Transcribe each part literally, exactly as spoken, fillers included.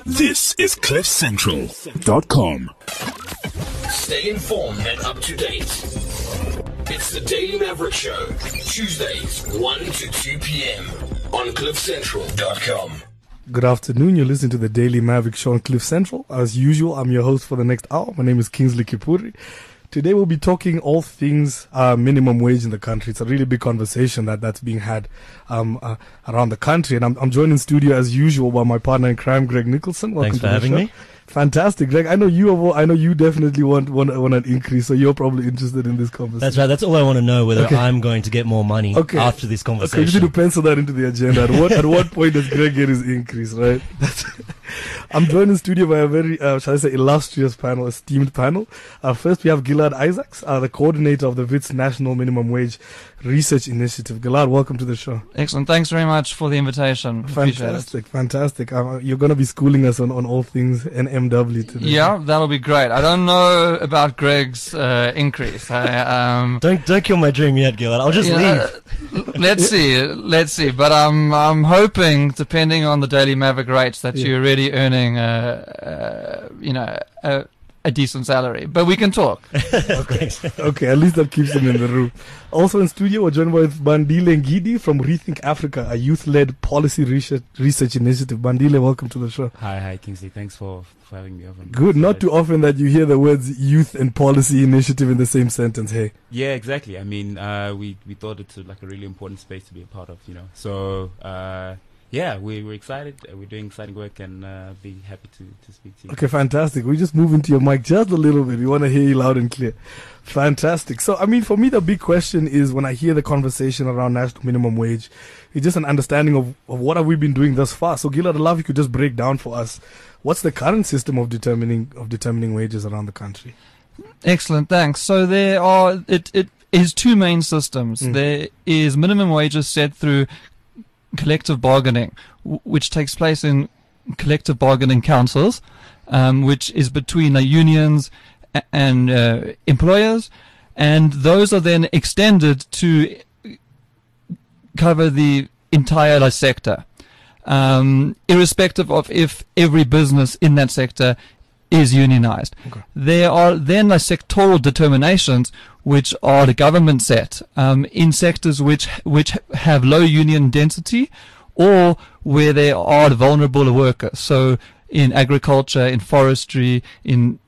This is cliff central dot com. Stay informed and up to date. It's the Daily Maverick Show, Tuesdays, one to two p.m. on cliff central dot com. Good afternoon. You're listening to the Daily Maverick Show on Cliff Central. As usual, I'm your host for the next hour. My name is Kingsley Kipuri. Today we'll be talking all things uh, minimum wage in the country. It's a really big conversation that, that's being had um, uh, around the country. And I'm, I'm joined in studio as usual by my partner in crime, Greg Nicholson. Welcome Thanks for to the having show. me. Fantastic, Greg. I know you. Have, I know you definitely want, want want an increase, so you're probably interested in this conversation. That's right. That's all I want to know, whether Okay. I'm going to get more money Okay. after this Okay, you conversation. need to pencil that into the agenda. At what at what point does Greg get his increase, right? That's I'm joined in studio by a very, uh, shall I say, illustrious panel, esteemed panel. Uh, first, we have Gillard Isaacs, uh, the coordinator of the WITS National Minimum Wage Research Initiative. Gillard, welcome to the show. Excellent. Thanks very much for the invitation. Appreciate it. Fantastic, fantastic. Uh, you're going to be schooling us on, on all things N M W today. Yeah, that'll be great. I don't know about Greg's uh, increase. I, um, Don't don't kill my dream yet, Gillard. I'll just you know, leave. let's see, let's see. But I'm I'm hoping, depending on the Daily Maverick rates, that Yeah. you're really earning, uh, uh, you know, a, a decent salary. But we can talk. Thanks. Okay, at least that keeps him in the room. Also in studio, we're joined with Bandile Ngidi from Rethink Africa, a youth-led policy research, research initiative. Bandile, welcome to the show. Hi, hi, Kingsley. Thanks for, for having me over. Good. Not too often that you hear the words youth and policy initiative in the same sentence. Hey. Yeah, exactly. I mean, uh, we we thought it's like a really important space to be a part of, you know. So, uh, yeah, we, we're excited. Uh, We're doing exciting work and uh, be happy to, to speak to you. Okay, fantastic. We just move into your mic just a little bit. We want to hear you loud and clear. Fantastic. So, I mean, for me, the big question is when I hear the conversation around national minimum wage, it's just an understanding of, of what have we been doing thus far. So, Gillard, I'd love if you could just break down for us what's the current system of determining of determining wages around the country. Excellent. Thanks. So there are it it is two main systems. Mm. There is minimum wages set through collective bargaining, w- which takes place in collective bargaining councils, um, which is between the unions a- and uh, employers, and those are then extended to cover the entire like, sector, um, irrespective of if every business in that sector is unionized. Okay. There are then like, sectoral determinations which are the government set um, in sectors which which have low union density or where there are vulnerable workers. So in agriculture, in forestry, in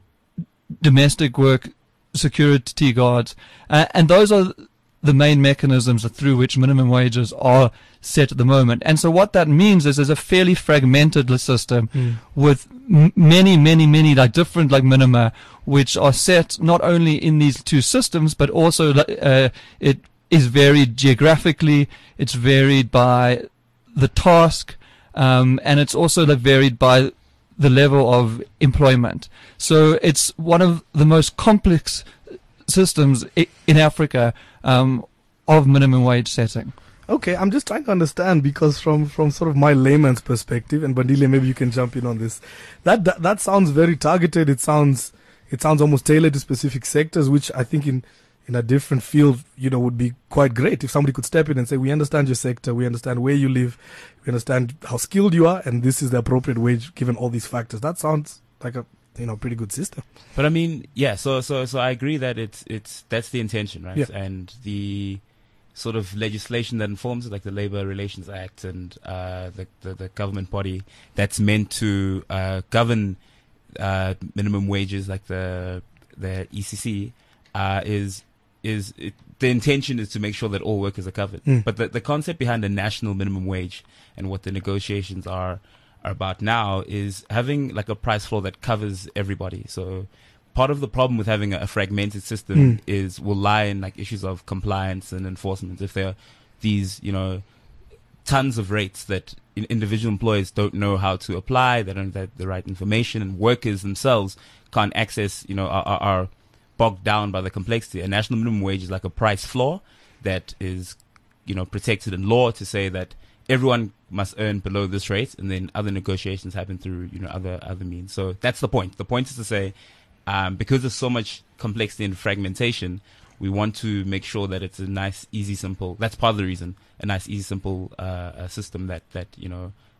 domestic work, security guards, uh, and those are the main mechanisms through which minimum wages are set at the moment. And so what that means is there's a fairly fragmented system Mm. with m- many, many, many like different like minima, which are set not only in these two systems, but also uh, it is varied geographically, it's varied by the task, um, and it's also like, varied by the level of employment. So it's one of the most complex systems i- in Africa um, of minimum wage setting. Okay, I'm just trying to understand because from, from sort of my layman's perspective, and Bandile, maybe you can jump in on this. That, that that sounds very targeted. It sounds it sounds almost tailored to specific sectors, which I think in in a different field, you know, would be quite great if somebody could step in and say, we understand your sector, we understand where you live, we understand how skilled you are, and this is the appropriate wage given all these factors. That sounds like a you know pretty good system. But I mean, yeah, so so so I agree that it's it's that's the intention, right? Yeah. And the sort of legislation that informs it, like the Labour Relations Act and uh, the, the the government body that's meant to uh, govern uh, minimum wages, like the the E C C, uh, is is it, the intention is to make sure that all workers are covered. Mm. But the the concept behind the national minimum wage and what the negotiations are are about now is having like a price floor that covers everybody. So part of the problem with having a, a fragmented system Mm. is will lie in like issues of compliance and enforcement. If there are these, you know, tons of rates that in individual employers don't know how to apply, they don't have the right information, and workers themselves can't access, you know, are, are, are bogged down by the complexity. A national minimum wage is like a price floor that is, you know, protected in law to say that everyone must earn below this rate, and then other negotiations happen through, you know, other other means. So that's the point. The point is to say, um, because there's so much complexity and fragmentation, we want to make sure that it's a nice, easy, simple. That's part of the reason. A nice, easy, simple uh, uh, system that that you know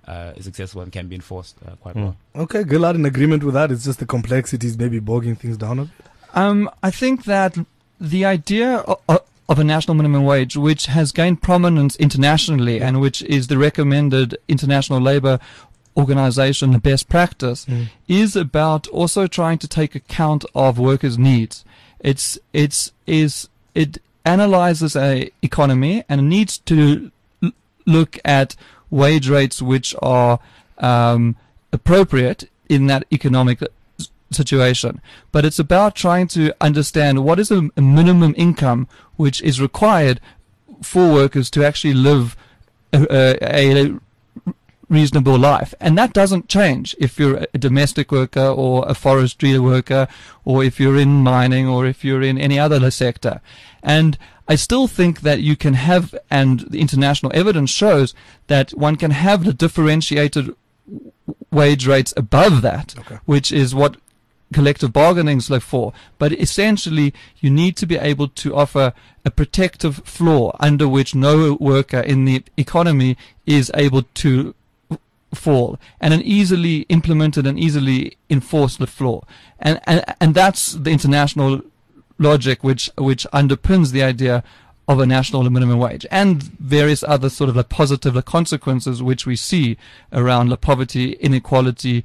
uh, is accessible and can be enforced uh, quite Mm. well. Okay, Gillard, in agreement with that. It's just the complexities maybe bogging things down a bit. Um, I think that the idea of, of a national minimum wage, which has gained prominence internationally Yeah. and which is the recommended International Labour Organization best practice, Mm. is about also trying to take account of workers' needs. It's it's is it analyzes a economy and needs to l- look at wage rates which are um, appropriate in that economic s- situation. But it's about trying to understand what is a, a minimum income which is required for workers to actually live a, a, a reasonable life. And that doesn't change if you're a domestic worker or a forestry worker or if you're in mining or if you're in any other sector. And I still think that you can have, and the international evidence shows that one can have the differentiated w- wage rates above that, Okay. which is what collective bargaining's look for. But essentially, you need to be able to offer a protective floor under which no worker in the economy is able to fall, and an easily implemented and easily enforced floor. And, and, and that's the international logic which, which underpins the idea of a national minimum wage and various other sort of like positive like consequences which we see around like poverty, inequality,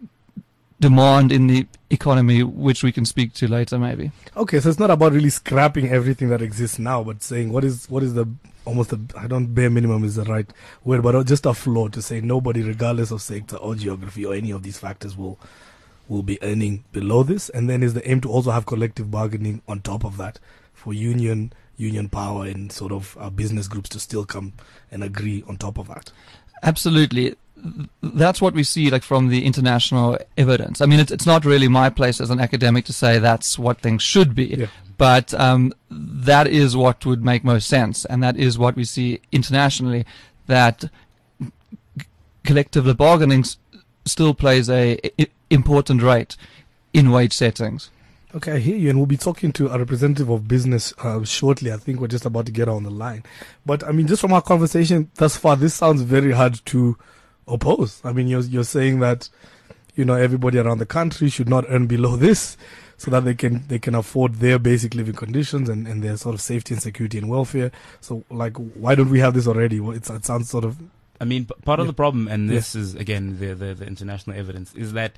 demand in the economy, which we can speak to later maybe. Okay, so it's not about really scrapping everything that exists now, but saying what is what is the almost the I don't bare minimum is the right word, but just a floor to say nobody, regardless of sector or geography or any of these factors, will will be earning below this. And then is the aim to also have collective bargaining on top of that for union union power and sort of uh, business groups to still come and agree on top of that. Absolutely. That's what we see like from the international evidence. I mean, it's, it's not really my place as an academic to say that's what things should be, Yeah. but um, that is what would make most sense, and that is what we see internationally, that c- collective bargaining s- still plays a I- important rate in wage settings. Okay, I hear you, and we'll be talking to a representative of business uh, shortly. I think we're just about to get on the line. But, I mean, just from our conversation thus far, this sounds very hard to oppose. I mean, you're you're saying that, you know, everybody around the country should not earn below this so that they can they can afford their basic living conditions and, and their sort of safety and security and welfare. So, like, why don't we have this already? Well, it's, it sounds sort of... I mean, p- part of Yeah. the problem, and this is again the, the the international evidence, is that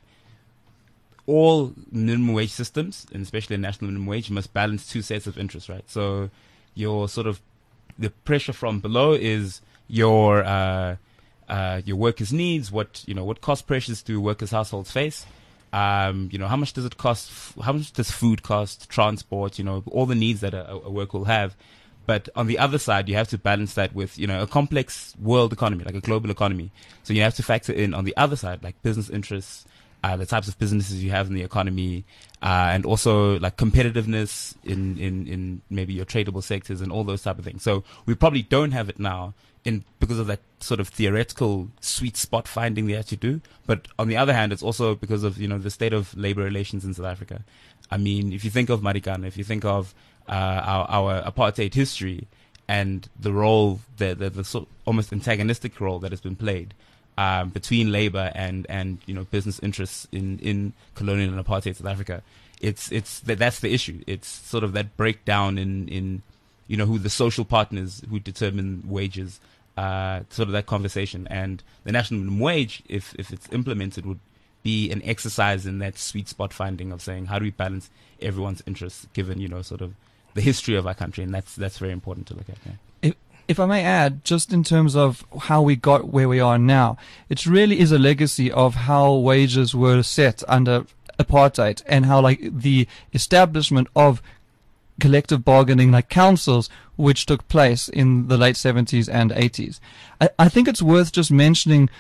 all minimum wage systems, and especially a national minimum wage, must balance two sets of interests, right? So your sort of the pressure from below is your uh, uh, your workers' needs. What you know, what cost pressures do workers' households face? Um, you know, how much does it cost? F- how much does food cost? Transport? You know, all the needs that a, a worker will have. But on the other side, you have to balance that with, you know, a complex world economy, like a global economy. So you have to factor in on the other side, like business interests, uh, the types of businesses you have in the economy, uh, and also like competitiveness in, in, in maybe your tradable sectors and all those type of things. So we probably don't have it now in because of that sort of theoretical sweet spot finding they have to do. But on the other hand, it's also because of, you know, the state of labor relations in South Africa. I mean, if you think of Marikana, if you think of Uh, our, our apartheid history and the role, the the, the sort almost antagonistic role that has been played um, between labor and, and you know business interests in, in colonial and apartheid South Africa, it's it's that that's the issue. It's sort of that breakdown in, in you know who the social partners who determine wages, uh, sort of that conversation. And the national minimum wage, if if it's implemented, would be an exercise in that sweet spot finding of saying how do we balance everyone's interests given you know sort of the history of our country, and that's that's very important to look at. Yeah. If, if I may add, just in terms of how we got where we are now, it really is a legacy of how wages were set under apartheid and how like the establishment of collective bargaining like councils which took place in the late seventies and eighties. I, I think it's worth just mentioning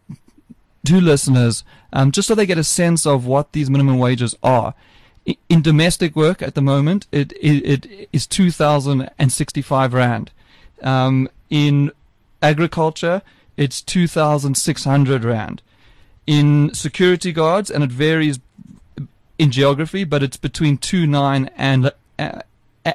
to listeners, um, just so they get a sense of what these minimum wages are. In domestic work at the moment, it it, it is two thousand sixty-five rand. Um, in agriculture, it's two thousand six hundred rand. In security guards, and it varies in geography, but it's between two nine and uh,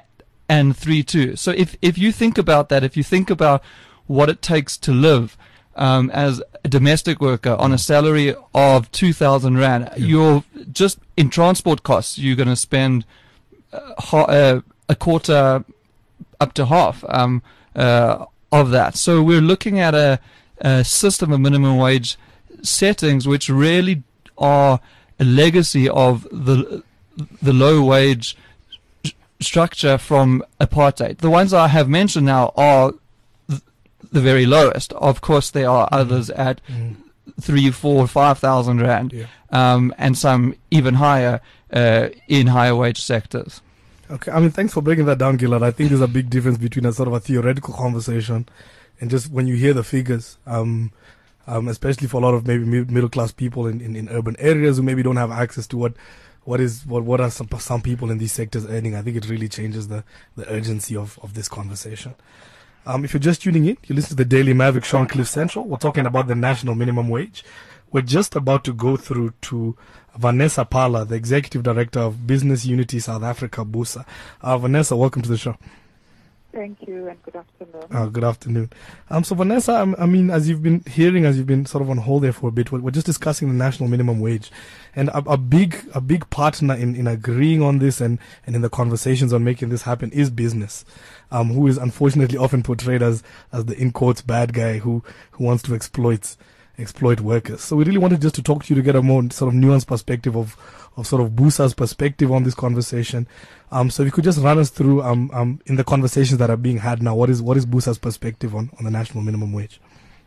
and three two. So if if you think about that, if you think about what it takes to live, um, as a domestic worker on a salary of two thousand rand, Yeah. you're just in transport costs, you're going to spend uh, ha- uh, a quarter up to half um, uh, of that. So we're looking at a, a system of minimum wage settings which really are a legacy of the the low wage st- structure from apartheid. The ones I have mentioned now are th- the very lowest. Of course, there are others at Mm. three, four, five thousand rand, Yeah. um, and some even higher uh, in higher wage sectors. Okay, I mean, thanks for breaking that down, Gillard. I think there's a big difference between a sort of a theoretical conversation and just when you hear the figures, um, um, especially for a lot of maybe mi- middle class people in, in, in urban areas who maybe don't have access to what what is what what are some some people in these sectors earning. I think it really changes the, the urgency of, of this conversation. Um, if you're just tuning in, you listen to the Daily Maverick show on Cliff Central. We're talking about the national minimum wage. We're just about to go through to Vanessa Pala, the Executive Director of Business Unity South Africa, BUSA. Uh, Vanessa, welcome to the show. Thank you and good afternoon. Uh, good afternoon. Um, so Vanessa, I, I mean, as you've been hearing, as you've been sort of on hold there for a bit, we're, we're just discussing the national minimum wage, and a, a big, a big partner in, in agreeing on this and, and in the conversations on making this happen is business, um, who is unfortunately often portrayed as, as the in quotes bad guy who, who wants to exploit, exploit workers. So we really wanted just to talk to you to get a more sort of nuanced perspective of, of sort of BUSA's perspective on this conversation. Um, so if you could just run us through, um, um, in the conversations that are being had now, what is, what is BUSA's perspective on, on the national minimum wage?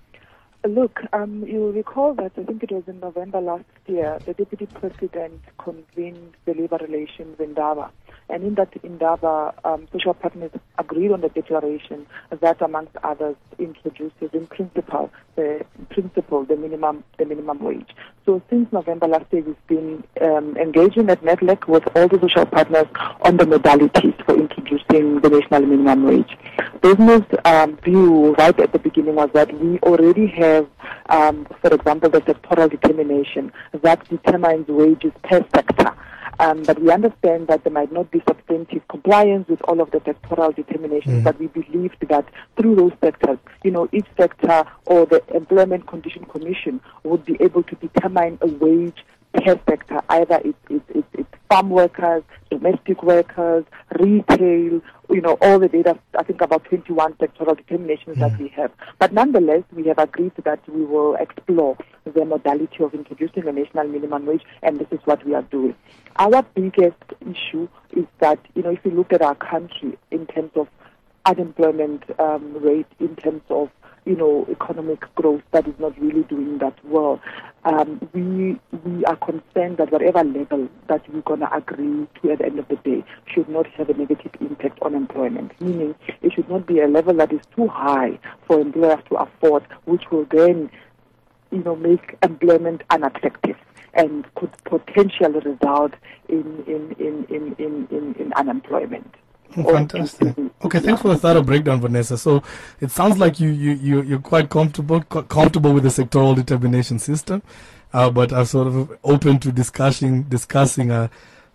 Look, um, you recall that I think it was in November last year, the Deputy President convened the labor relations in Indaba. And in that Indaba, um, social partners agreed on the declaration that, amongst others, introduces in principle the principle the minimum the minimum wage. So since November last year, we've been um, engaging at NEDLEC with all the social partners on the modalities for introducing the national minimum wage. Business um, view right at the beginning was that we already have, um, for example, the sectoral determination that determines wages per sector. Um, but we understand that there might not be substantive compliance with all of the sectoral determinations, Mm. but we believed that through those sectors, you know, each sector or the Employment Condition Commission would be able to determine a wage per sector. Either it's, it's, it's, it's farm workers, domestic workers, retail, you know, all the data, I think about twenty-one sectoral determinations Mm. that we have. But nonetheless, we have agreed that we will explore the modality of introducing a national minimum wage, and this is what we are doing. Our biggest issue is that, you know, if you look at our country in terms of unemployment um, rate, in terms of, you know, economic growth that is not really doing that well, um, we we are concerned that whatever level that we're going to agree to at the end of the day should not have a negative impact on employment, meaning it should not be a level that is too high for employers to afford, which will then, you know, make employment unattractive and could potentially result in in, in, in, in, in, in unemployment. Oh, fantastic. Okay, thanks for the thorough breakdown, Vanessa. So it sounds like you, you, you, you're quite comfortable co- comfortable with the sectoral determination system, uh, but are sort of open to discussing discussing a,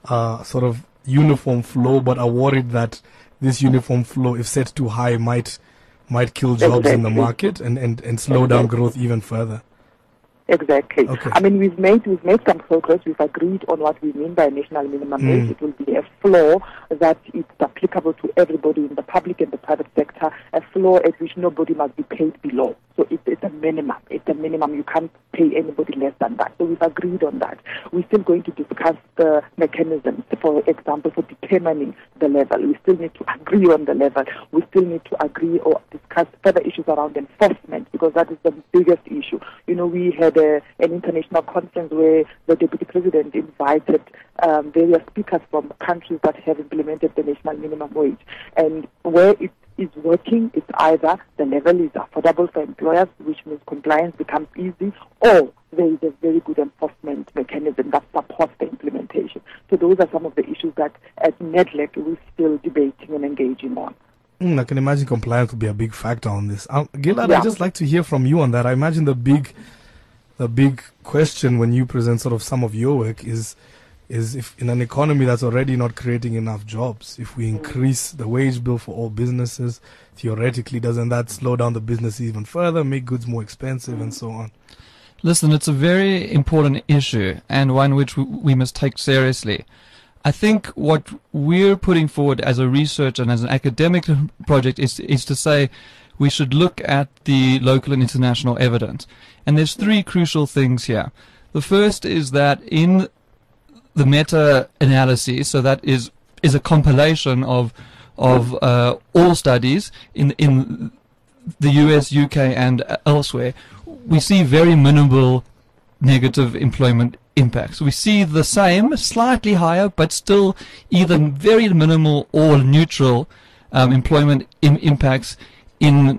a sort of uniform flow, but are worried that this uniform flow, if set too high, might might kill jobs in the market and, and, and slow down growth even further. Exactly. Okay. I mean, we've made we've made some progress. We've agreed on what we mean by national minimum Mm. wage. It will be a floor that is applicable to everybody in the public and the private sector. A floor at which nobody must be paid below. So it's, it's a minimum. It's a minimum. You can't pay anybody less than that. So we've agreed on that. We're still going to discuss the mechanisms, for example, for determining the level. We still need to agree on the level. We still need to agree or discuss further issues around enforcement, because that is the biggest issue. You know, we had a, an international conference where the Deputy President invited um, various speakers from countries that have implemented the national minimum wage. And where it is working, it's either the level is affordable for employers, which means compliance becomes easy, or there is a very good enforcement mechanism that supports the implementation. So those are some of the issues that at NEDLEC we're still debating and engaging on. Mm, I can imagine compliance will be a big factor on this. Um, Gillard, Yeah. I'd just like to hear from you on that. I imagine the big, the big question when you present sort of some of your work is, is if in an economy that's already not creating enough jobs, if we increase the wage bill for all businesses, theoretically, doesn't that slow down the business even further, make goods more expensive, and so on? Listen, it's a very important issue and one which w- we must take seriously. I think what we're putting forward as a research and as an academic project is is to say we should look at the local and international evidence. And there's three crucial things here. The first is that in the meta-analysis, so that is is a compilation of of uh, all studies in in the U S, U K, and elsewhere, we see very minimal negative employment impacts. We see the same, slightly higher, but still either very minimal or neutral um, employment im- impacts in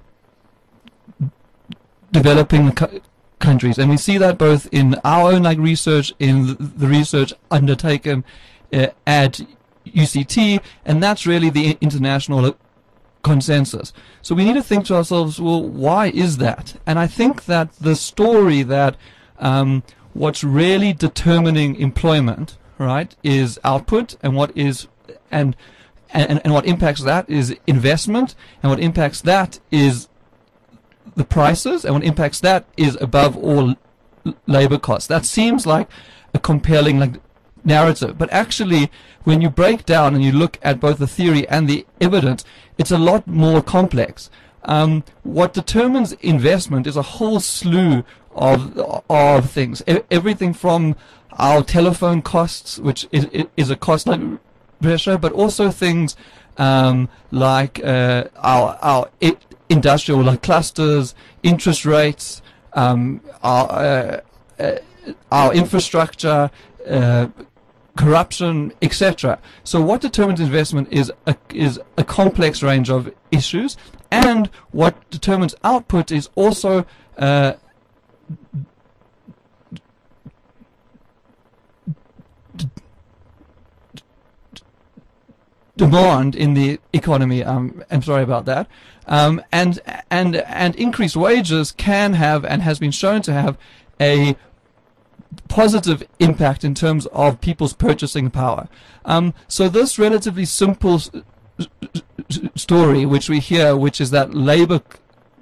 developing co- countries. And we see that both in our own like research, in the, the research undertaken uh, at U C T, and that's really the international consensus. So we need to think to ourselves, well, why is that? And I think that the story that um, what's really determining employment, right, is output, and what is and and and what impacts that is investment, and what impacts that is the prices, and what impacts that is above all labor costs. That seems like a compelling like narrative, but actually when you break down and you look at both the theory and the evidence, it's a lot more complex. Um, what determines investment is a whole slew of of things. E- everything from our telephone costs, which is, is a cost like pressure, but also things um, like uh, our our I- industrial like clusters, interest rates, um, our uh, uh, our infrastructure, uh, corruption, et cetera. So what determines investment is a, is a complex range of issues, and what determines output is also uh, d- d- demand in the economy. Um, I'm sorry about that. Um, and and and increased wages can have and has been shown to have a positive impact in terms of people's purchasing power. Um, so this relatively simple s- s- story which we hear, which is that labor c-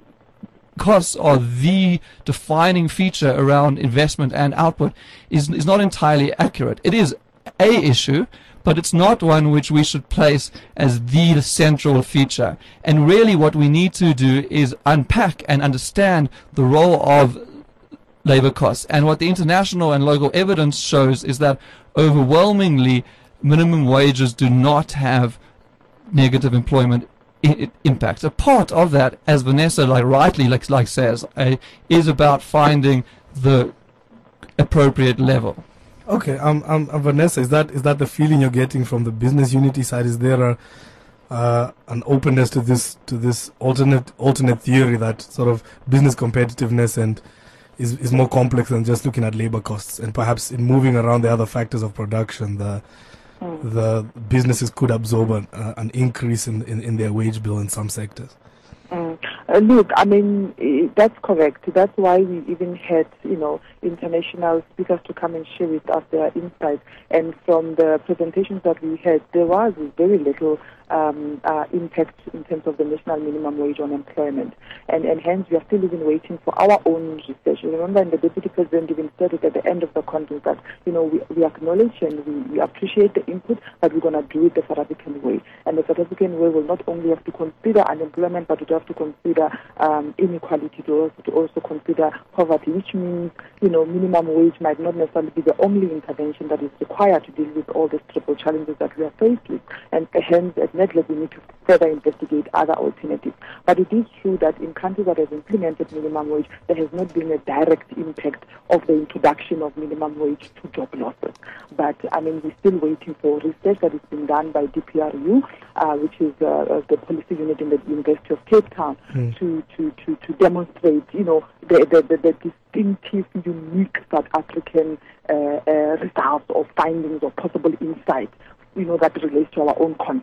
costs are the defining feature around investment and output, is is not entirely accurate. It is a issue, but it's not one which we should place as the central feature. And really what we need to do is unpack and understand the role of labor costs. And what the international and local evidence shows is that overwhelmingly minimum wages do not have negative employment I- impacts. A part of that, as Vanessa like rightly like, like says, uh, is about finding the appropriate level. Okay, um, um, uh, Vanessa, is that is that the feeling you're getting from the business unity side? Is there a uh, an openness to this to this alternate alternate theory that sort of business competitiveness and is is more complex than just looking at labor costs, and perhaps in moving around the other factors of production, the mm. the businesses could absorb an, uh, an increase in, in, in their wage bill in some sectors? Mm. Uh, look, I mean, uh, that's correct. That's why we even had, you know, international speakers to come and share with us their insights. And from the presentations that we had, there was very little um, uh, impact in terms of the national minimum wage on employment. And, and hence, we are still even waiting for our own research. You remember, and the Deputy President even said it at the end of the conference that, you know, we, we acknowledge and we, we appreciate the input, but we're going to do it the South African way. And the South African way will not only have to consider unemployment, but it will have to consider um, inequality, to also, to also consider poverty, which means, you know, minimum wage might not necessarily be the only intervention that is required to deal with all these triple challenges that we are faced with. And hence, at NEDLAC, we need to further investigate other alternatives. But it is true that in countries that have implemented minimum wage, there has not been a direct impact of the introduction of minimum wage to job losses. But, I mean, we're still waiting for research that is being done by D P R U, uh, which is uh, the policy unit in the University of Cape Town, mm. to, to, to, to demonstrate, you know, the, the, the, the distinctive, unique South African uh, uh, results or findings or possible insights, you know, that relates to our own context.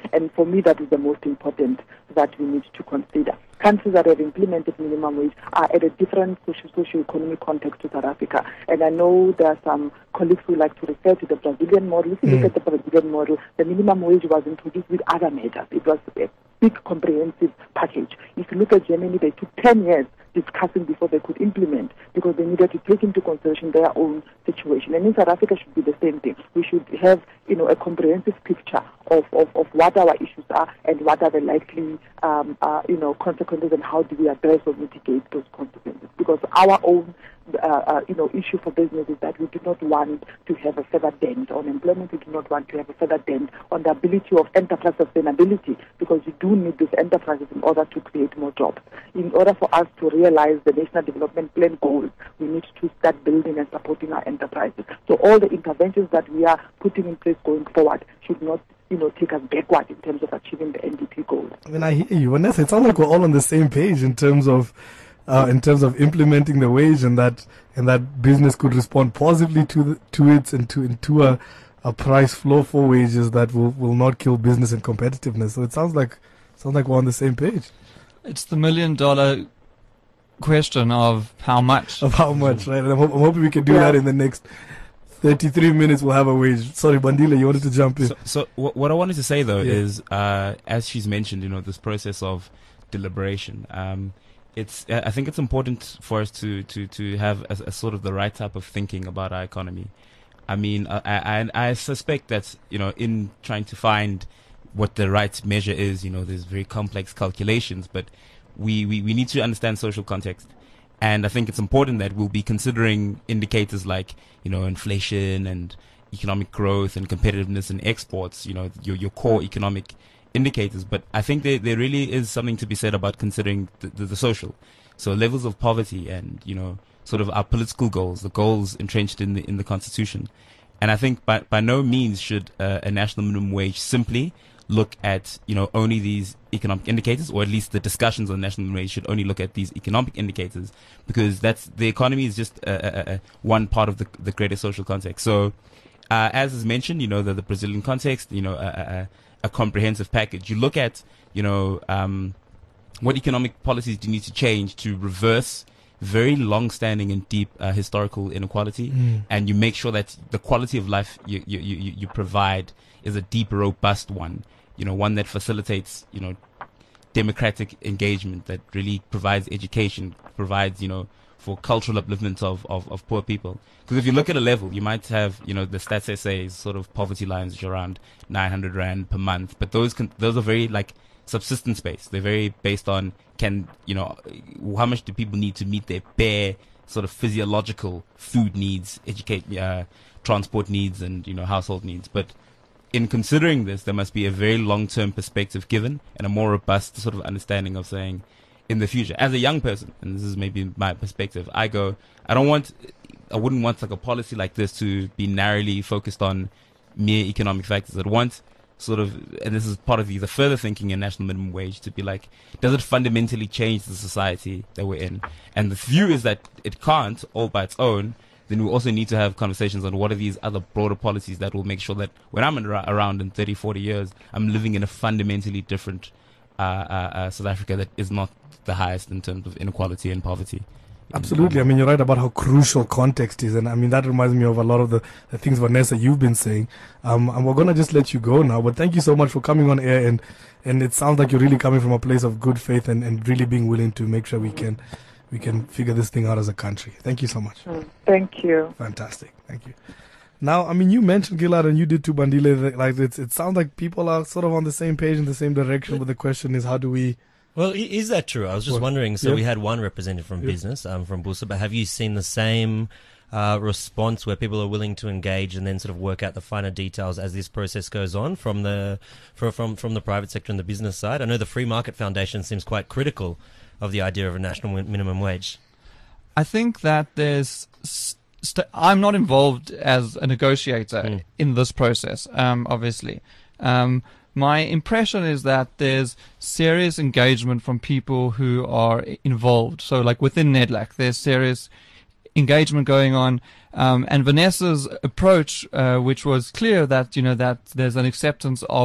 And for me, that is the most important that we need to consider. Countries that have implemented minimum wage are at a different social, socio-economic context to South Africa. And I know there are some colleagues who like to refer to the Brazilian model. If you Mm. look at the Brazilian model, the minimum wage was introduced with other measures. It was a big comprehensive package. If you look at Germany, they took ten years discussing before they could implement, because they needed to take into consideration their own situation. And in South Africa should be the same thing. We should have, you know, a comprehensive picture of, of, of what our issues are and what are the likely, um, uh, you know, consequences, and how do we address or mitigate those consequences. Because our own, uh, uh, you know, issue for business is that we do not want to have a further dent on employment. We do not want to have a further dent on the ability of enterprise sustainability, because we do need these enterprises in order to create more jobs. In order for us to realize the National Development Plan goals, we need to start building and supporting our enterprises. So all the interventions that we are putting in place going forward should not, you know, take us backward in terms of achieving the N D P goals. When I hear you, Vanessa, it sounds like we're all on the same page in terms of uh, in terms of implementing the wage, and that and that business could respond positively to the, to it and to into a, a price floor for wages that will, will not kill business and competitiveness. So it sounds like sounds like we're on the same page. It's the million dollar question of how much. Of how much, right? And I'm, ho- I'm hoping we can do Yeah. that in the next thirty-three minutes. We'll have a wage. Sorry, Bandile, you wanted to jump in. So, so wh- what I wanted to say though Yeah. is, uh, as she's mentioned, you know, this process of deliberation. Um, it's I I think it's important for us to to to have a, a sort of the right type of thinking about our economy. I mean, I, I I suspect that, you know, in trying to find what the right measure is, you know, there's very complex calculations, but we, we, we need to understand social context. And I think it's important that we'll be considering indicators like, you know, inflation and economic growth and competitiveness and exports, you know, your, your core economic indicators. But I think there, there really is something to be said about considering the, the, the social. So levels of poverty and, you know, sort of our political goals, the goals entrenched in the, in the Constitution. And I think by, by no means should uh, a national minimum wage simply look at, you know, only these economic indicators, or at least the discussions on national minimum wage should only look at these economic indicators, because that's the economy is just a, a, a one part of the, the greater social context. So, uh, as is mentioned, you know, the, the Brazilian context, you know, a, a, a comprehensive package. You look at, you know, um, what economic policies do you need to change to reverse very long-standing and deep uh, historical inequality, Mm. and you make sure that the quality of life you, you, you, you provide is a deep, robust one. You know, one that facilitates, you know, democratic engagement, that really provides education, provides, you know, for cultural upliftment of, of, of poor people. Because if you look at a level, you might have, you know, the Stats S A's sort of poverty lines, which are around nine hundred rand per month. But those can, those are very, like, subsistence based. They're very based on, can, you know, how much do people need to meet their bare sort of physiological food needs, educate, uh, transport needs, and, you know, household needs. But in considering this, there must be a very long-term perspective given, and a more robust sort of understanding of saying, in the future, as a young person, and this is maybe my perspective, I go, I don't want, I wouldn't want like a policy like this to be narrowly focused on mere economic factors. I'd want sort of, and this is part of the, the further thinking in national minimum wage, to be like, does it fundamentally change the society that we're in? And the view is that it can't all by its own. Then we also need to have conversations on what are these other broader policies that will make sure that when I'm in, around in thirty, forty years, I'm living in a fundamentally different uh, uh, uh, South Africa that is not the highest in terms of inequality and poverty. Absolutely. I mean, you're right about how crucial context is. And I mean, that reminds me of a lot of the, the things, Vanessa, you've been saying. Um, and we're going to just let you go now. But thank you so much for coming on air. And, and it sounds like you're really coming from a place of good faith and, and really being willing to make sure we can we can figure this thing out as a country. Thank you so much. Mm, thank you. Fantastic. Thank you. Now, I mean, you mentioned Gillard and you did too, Bandile. Like, it's, it sounds like people are sort of on the same page in the same direction. But the question is, how do we... Well, i- is that true? I was just Well, wondering. So yeah. we had one representative from Yeah. business, um, from Busa, but have you seen the same uh, response where people are willing to engage and then sort of work out the finer details as this process goes on from the for, from from the private sector and the business side? I know the Free Market Foundation seems quite critical of the idea of a national min- minimum wage. I think that there's. St- I'm not involved as a negotiator Mm. in this process, um, obviously. Um, my impression is that there's serious engagement from people who are i- involved. So, like within NEDLAC, there's serious engagement going on. Um, and Vanessa's approach, uh, which was clear that, you know, that there's an acceptance of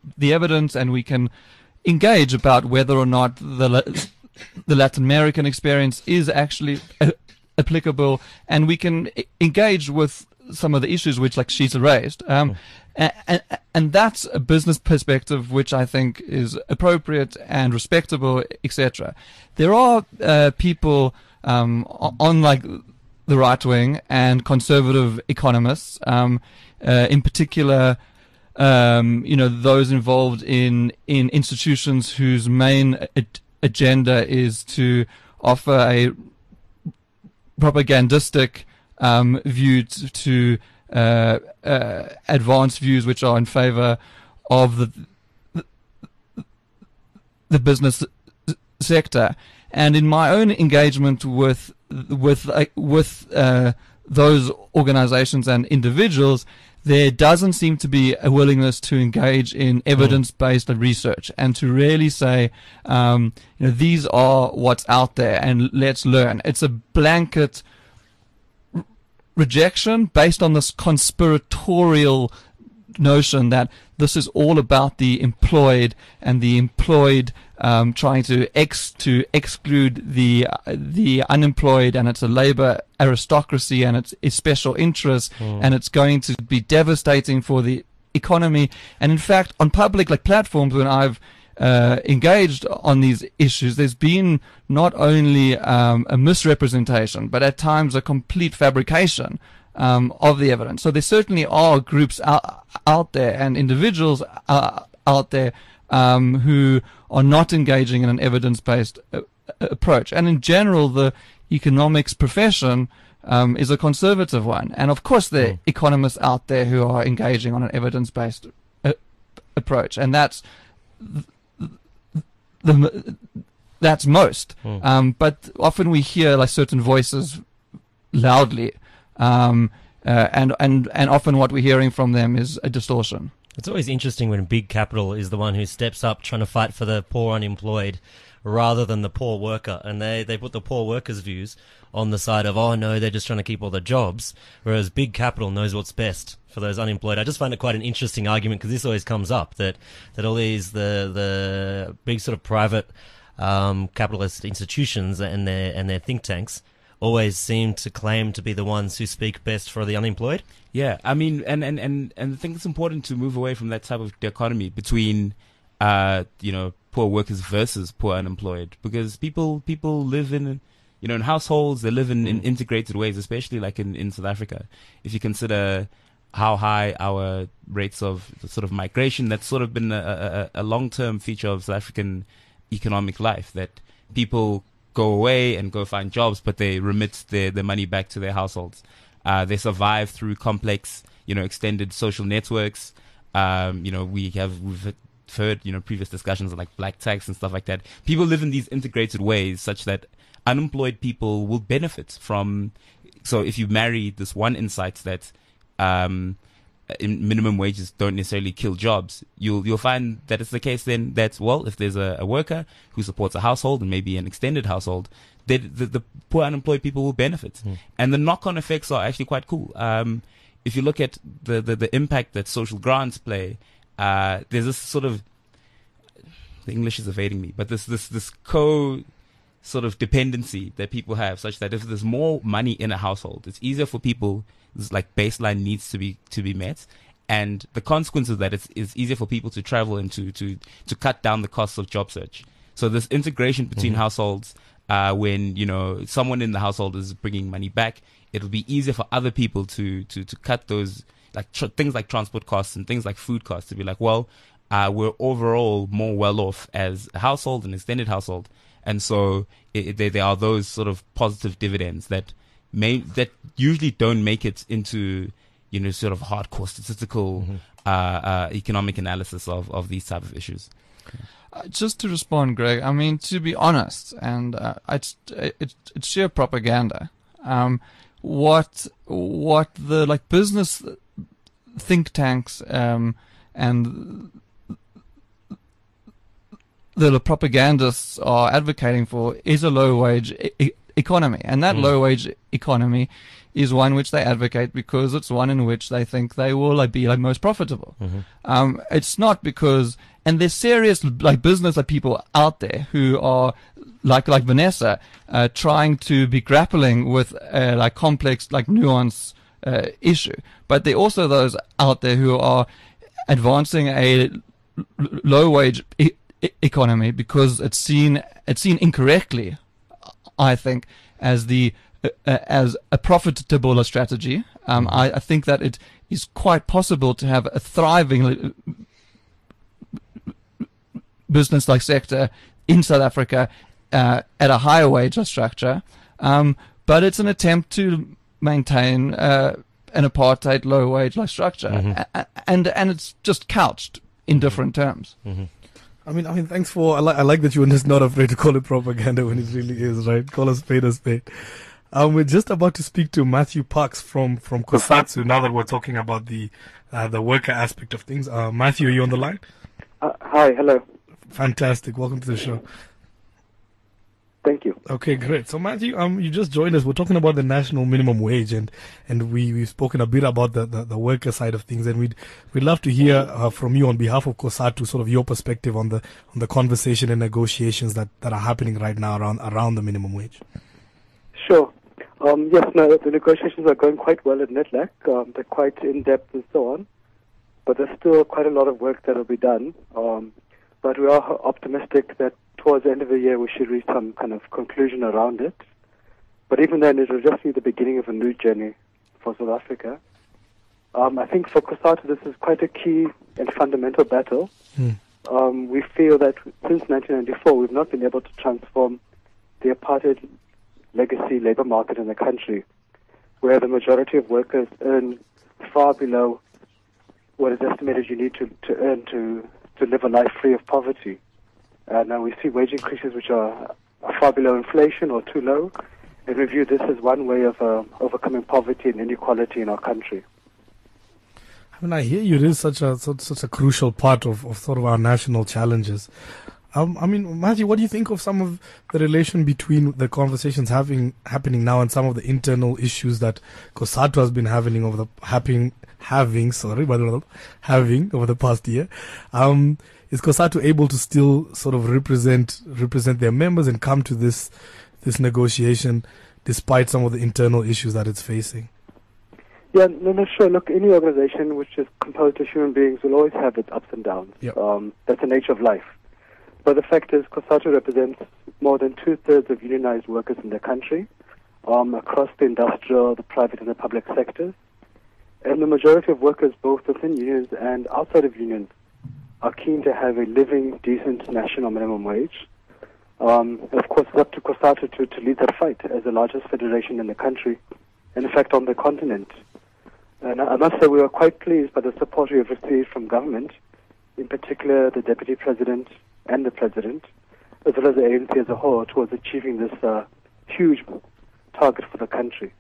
the evidence, and we can engage about whether or not the La- the Latin American experience is actually uh, applicable, and we can I- engage with some of the issues which, like, Sheeta raised. Um, and, and, and that's a business perspective which I think is appropriate and respectable, et cetera. There are uh, people um, on, like, the right wing and conservative economists, um, uh, in particular, um, you know, those involved in, in institutions whose main ad- agenda is to offer a propagandistic um, view to, to uh, uh, advanced views which are in favor of the, the, the business sector. And in my own engagement with with uh, with uh, those organizations and individuals, there doesn't seem to be a willingness to engage in evidence-based research and to really say, um, you know, these are what's out there and let's learn. It's a blanket r- rejection based on this conspiratorial notion that this is all about the employed and the employed um, trying to ex to exclude the uh, the unemployed, and it's a labor aristocracy and it's a special interest, mm. and it's going to be devastating for the economy. And in fact, on public like platforms, when I've uh, engaged on these issues, there's been not only um, a misrepresentation, but at times a complete fabrication Um, of the evidence. So there certainly are groups out, out there and individuals uh, out there um, who are not engaging in an evidence-based uh, approach. And in general, the economics profession um, is a conservative one. And of course, there are mm. economists out there who are engaging on an evidence-based uh, approach. And that's the, the that's most. Mm. Um, but often we hear like certain voices loudly. Um, uh, and, and, and often what we're hearing from them is a distortion. It's always interesting when big capital is the one who steps up trying to fight for the poor unemployed rather than the poor worker. And they, they put the poor workers' views on the side of, oh no, they're just trying to keep all the jobs, whereas big capital knows what's best for those unemployed. I just find it quite an interesting argument because this always comes up, that, that all these, the, the big sort of private um, capitalist institutions and their, and their think tanks always seem to claim to be the ones who speak best for the unemployed. Yeah, I mean, and, and, and, and I think it's important to move away from that type of dichotomy between, uh, you know, poor workers versus poor unemployed, because people people live in, you know, in households, they live in, in integrated ways, especially like in, in South Africa. If you consider how high our rates of sort of migration, that's sort of been a, a, a long-term feature of South African economic life, that people go away and go find jobs, but they remit their, their money back to their households. Uh, they survive through complex, you know, extended social networks. Um, you know, we have, we've heard, you know, previous discussions on like black tax and stuff like that. People live in these integrated ways such that unemployed people will benefit from. So if you marry this one insight that, um, in minimum wages don't necessarily kill jobs, you'll you'll find that it's the case then that, well, if there's a, a worker who supports a household and maybe an extended household, that the, the poor unemployed people will benefit. Mm. And the knock-on effects are actually quite cool. Um, if you look at the, the, the impact that social grants play, uh, there's this sort of, the English is evading me, but this, this, this co sort of dependency that people have, such that if there's more money in a household, it's easier for people. This like baseline needs to be to be met, and the consequence of that is it's easier for people to travel and to to to cut down the costs of job search. So this integration between mm-hmm. households, uh, when you know someone in the household is bringing money back, it'll be easier for other people to to to cut those like tr- things like transport costs and things like food costs, to be like, well, uh, we're overall more well off as a household, an extended household, and so it, it, there, there are those sort of positive dividends that. May, that usually don't make it into, you know, sort of hardcore statistical mm-hmm. uh, uh, economic analysis of, of these type of issues. Uh, just to respond, Greg, I mean, to be honest, and uh, it's, it's it's sheer propaganda. Um, what what the like business think tanks um, and the propagandists are advocating for is a low wage e- economy, and that mm. low wage economy is one which they advocate because it's one in which they think they will like, be like most profitable. Mm-hmm. Um, it's not because, and there's serious like business like people out there who are like like Vanessa, uh, trying to be grappling with uh, like complex like nuance uh, issue. But there are also those out there who are advancing a l- low wage e- e- economy because it's seen it's seen incorrectly, I think, as the uh, as a profitable strategy. Um, Mm-hmm. I, I think that it is quite possible to have a thriving business like sector in South Africa uh, at a higher wage structure, um, but it's an attempt to maintain uh, an apartheid low wage like structure, Mm-hmm. a- a- and and it's just couched in different terms. Mm-hmm. I mean, I mean, thanks for. I, li- I like that you are just not afraid to call it propaganda when it really is, right? Call a spade a spade. Um, we're just about to speak to Matthew Parks from from COSATU. Now that we're talking about the uh, the worker aspect of things, uh, Matthew, are you on the line? Uh, hi, hello. Fantastic. Welcome to the show. Thank you. Okay, great. So Matthew, um, you just joined us. We're talking about the national minimum wage, and and we we've spoken a bit about the, the, the worker side of things, and we'd we'd love to hear uh, from you on behalf of COSATU, sort of your perspective on the on the conversation and negotiations that, that are happening right now around around the minimum wage. Sure. Um, yes, no, the negotiations are going quite well at NEDLAC. Um, they're quite in-depth and so on, but there's still quite a lot of work that will be done. Um, but we are optimistic that towards the end of the year we should reach some kind of conclusion around it. But even then, it will just be the beginning of a new journey for South Africa. Um, I think for COSATU this is quite a key and fundamental battle. Hmm. Um, we feel that since nineteen ninety-four we've not been able to transform the apartheid legacy labor market in the country, where the majority of workers earn far below what is estimated you need to, to earn to, to live a life free of poverty. Uh, now we see wage increases which are, are far below inflation or too low, and we view this as one way of uh, overcoming poverty and inequality in our country. I mean, I hear you. It is such a such, such a crucial part of, of sort of our national challenges. Um, I mean, Matthew, what do you think of some of the relation between the conversations having happening now and some of the internal issues that COSATU has been having over the having having sorry, blah, blah, blah, having over the past year? Um, is COSATU able to still sort of represent represent their members and come to this this negotiation despite some of the internal issues that it's facing? Yeah, no, no, sure. Look, any organization which is composed of human beings will always have its ups and downs. Yep. Um, that's the nature of life. But the fact is, COSATU represents more than two-thirds of unionized workers in the country, um, across the industrial, the private, and the public sectors. And the majority of workers, both within unions and outside of unions, are keen to have a living, decent national minimum wage. Um, and of course, it's up to COSATU to, to lead that fight as the largest federation in the country, and in fact on the continent. And I must say we are quite pleased by the support we have received from government, in particular the Deputy President and the President, as well as the A N C as a whole, towards achieving this uh, huge target for the country.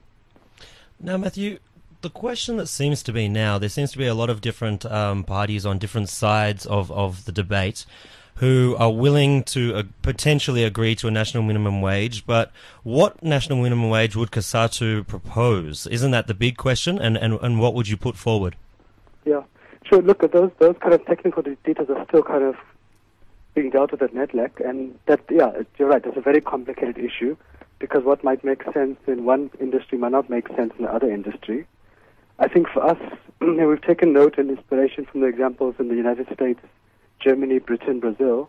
Now, Matthew, the question that seems to be now, there seems to be a lot of different um, parties on different sides of, of the debate who are willing to uh, potentially agree to a national minimum wage, but what national minimum wage would COSATU propose? Isn't that the big question, and, and, and what would you put forward? Yeah, sure. Look, those those kind of technical details are still kind of being dealt with at NEDLAC, and that, yeah, you're right, it's a very complicated issue, because what might make sense in one industry might not make sense in the other industry. I think for us, we've taken note and inspiration from the examples in the United States, Germany, Britain, Brazil,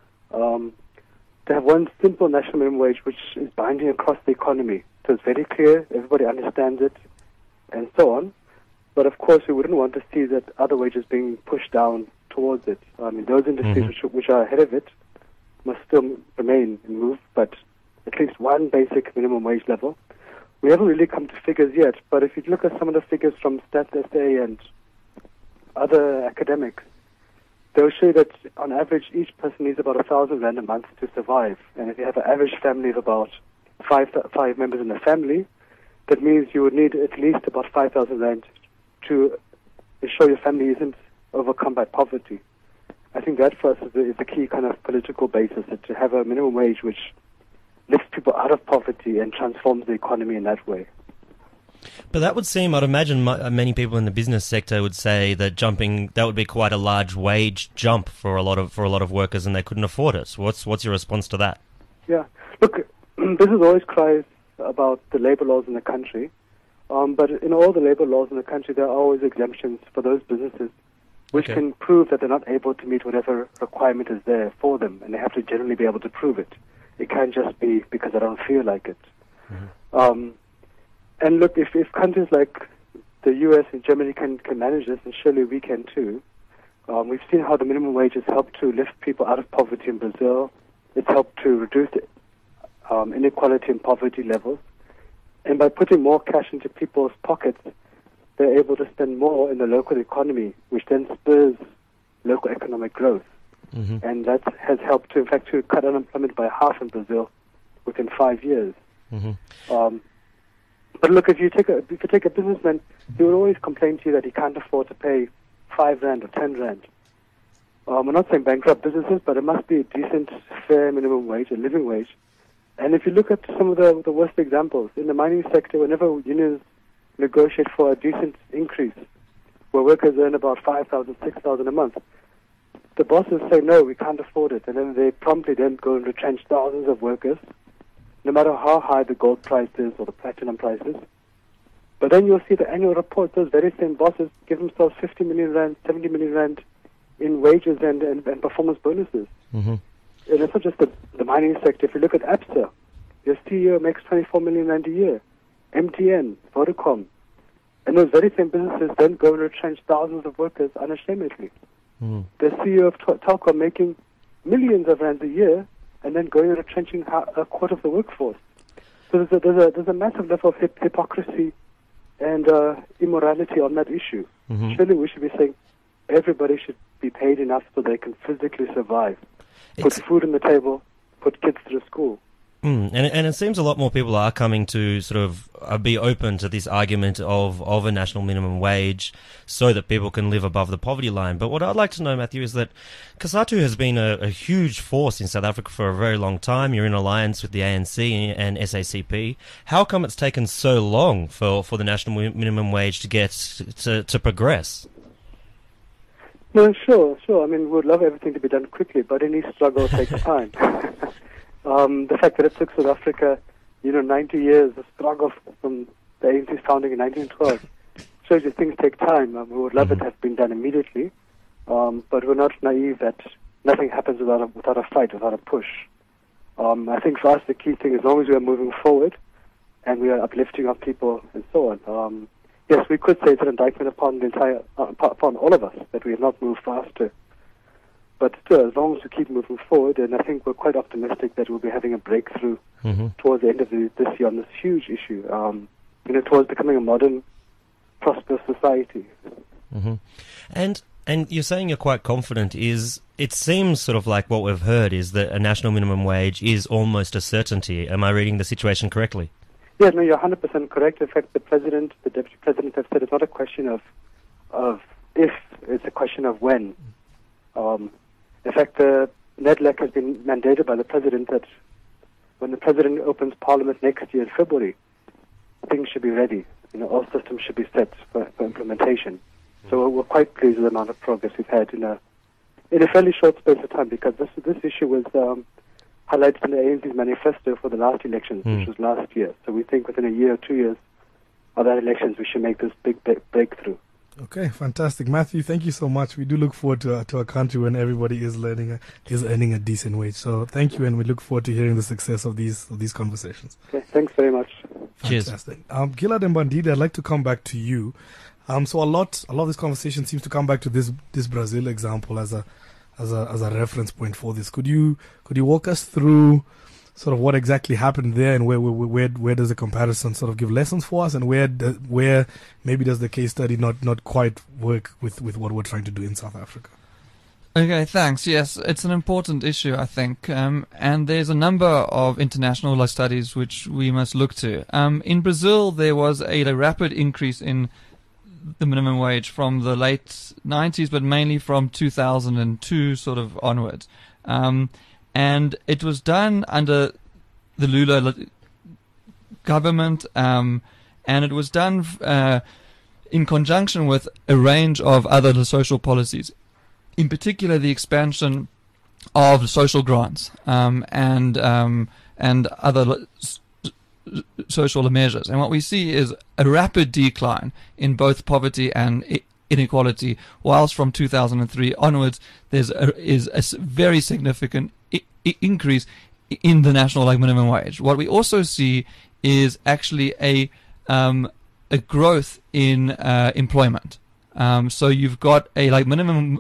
um, to have one simple national minimum wage which is binding across the economy. So it's very clear, everybody understands it, and so on. But of course, we wouldn't want to see that other wages being pushed down towards it. I mean, those industries Mm-hmm. which, which are ahead of it must still remain and move, but at least one basic minimum wage level. We haven't really come to figures yet, but if you look at some of the figures from Stats S A and other academics, they'll show that on average each person needs about a thousand rand a month to survive. And if you have an average family of about five five members in the family, that means you would need at least about five thousand rand to ensure your family isn't overcome by poverty. I think that for us is the, is the key kind of political basis, that to have a minimum wage which lifts people out of poverty and transforms the economy in that way. But that would seem, I'd imagine mu- many people in the business sector would say that jumping, that would be quite a large wage jump for a lot of for a lot of workers, and they couldn't afford it. What's what's your response to that? Yeah, look, business always cries about the labor laws in the country, um, but in all the labor laws in the country, there are always exemptions for those businesses which Okay. can prove that they're not able to meet whatever requirement is there for them, and they have to generally be able to prove it. It can't just be because they don't feel like it. Mm-hmm. Um, and look, if, if countries like the U S and Germany can, can manage this, and surely we can too. Um, we've seen how the minimum wage has helped to lift people out of poverty in Brazil. It's helped to reduce um, inequality and poverty levels. And by putting more cash into people's pockets, they're able to spend more in the local economy, which then spurs local economic growth. Mm-hmm. And that has helped to, in fact, to cut unemployment by half in Brazil within five years. Mm-hmm. Um, but look, if you take a if you take a businessman, he will always complain to you that he can't afford to pay five rand or ten rand. Um, we're not saying bankrupt businesses, but it must be a decent, fair minimum wage, a living wage. And if you look at some of the the worst examples in the mining sector, whenever unions negotiate for a decent increase, where workers earn about five thousand, six thousand a month, the bosses say no, we can't afford it, and then they promptly then go and retrench thousands of workers, no matter how high the gold price is or the platinum price is. But then you'll see the annual report, those very same bosses give themselves fifty million rand, seventy million rand in wages and, and, and performance bonuses. Mm-hmm. And it's not just the, the mining sector. If you look at Absa, your C E O makes twenty-four million rand a year. M T N, Vodacom. And those very same businesses then go and retrench thousands of workers unashamedly. Mm-hmm. The C E O of Tel- Telkom making millions of rands a year and then going and retrenching ha- a quarter of the workforce. So there's a, there's a, there's a massive level of hip- hypocrisy and uh, immorality on that issue. Mm-hmm. Surely we should be saying everybody should be paid enough so they can physically survive. Put It's- food on the table, put kids through school. Mm, and and it seems a lot more people are coming to sort of uh, be open to this argument of, of a national minimum wage so that people can live above the poverty line. But what I'd like to know, Matthew, is that COSATU has been a, a huge force in South Africa for a very long time. You're in alliance with the A N C and S A C P. How come it's taken so long for, for the national mi- minimum wage to get to, to progress? No, sure, sure. I mean, we would love everything to be done quickly, but any struggle takes time. Um, the fact that it took South Africa, you know, ninety years, the struggle from the A N C's founding in nineteen twelve, shows you things take time. Um, we would love Mhm. it to have been done immediately, um, but we're not naive that nothing happens without a, without a fight, without a push. Um, I think for us the key thing, as long as we are moving forward and we are uplifting our people and so on, um, yes, we could say it's an indictment upon the entire, uh, upon all of us that we have not moved faster. But still, as long as we keep moving forward, and I think we're quite optimistic that we'll be having a breakthrough Mm-hmm. towards the end of the, this year on this huge issue, um, you know, towards becoming a modern, prosperous society. Mm-hmm. And and you're saying you're quite confident. Is it seems sort of like what we've heard is that a national minimum wage is almost a certainty. Am I reading the situation correctly? Yeah, no, you're one hundred percent correct. In fact, the president, the deputy president have said it's not a question of of if, it's a question of when. Um, in fact, the N E D L A C has been mandated by the president that when the president opens parliament next year in February, things should be ready. You know, all systems should be set for, for implementation. So we're, we're quite pleased with the amount of progress we've had in a in a fairly short space of time, because this this issue was um, highlighted in the A N C's manifesto for the last elections, Mm. which was last year. So we think within a year or two years of that elections, we should make this big, big breakthrough. Okay, fantastic, Matthew. Thank you so much. We do look forward to a, to a country when everybody is learning a, is earning a decent wage. So thank you, and we look forward to hearing the success of these of these conversations. Okay, thanks very much. Cheers. Fantastic. Um, Gillard and Bandile, I'd like to come back to you. Um, so a lot a lot of this conversation seems to come back to this this Brazil example as a as a as a reference point for this. Could you could you walk us through sort of what exactly happened there, and where where where, where does the comparison sort of give lessons for us, and where do, where maybe does the case study not, not quite work with, with what we're trying to do in South Africa? Okay, thanks. Yes, it's an important issue, I think, um, and there's a number of international studies which we must look to. Um, in Brazil, there was a, a rapid increase in the minimum wage from the late nineties, but mainly from two thousand two sort of onwards. Um, and it was done under the Lula government, um, and it was done uh, in conjunction with a range of other social policies, in particular the expansion of social grants um, and um, and other s- social measures. And what we see is a rapid decline in both poverty and I- inequality, whilst from two thousand three onwards there's a, is a s- very significant I- I- increase in the national like minimum wage. What we also see is actually a um, a growth in uh, employment. Um, so you've got a like minimum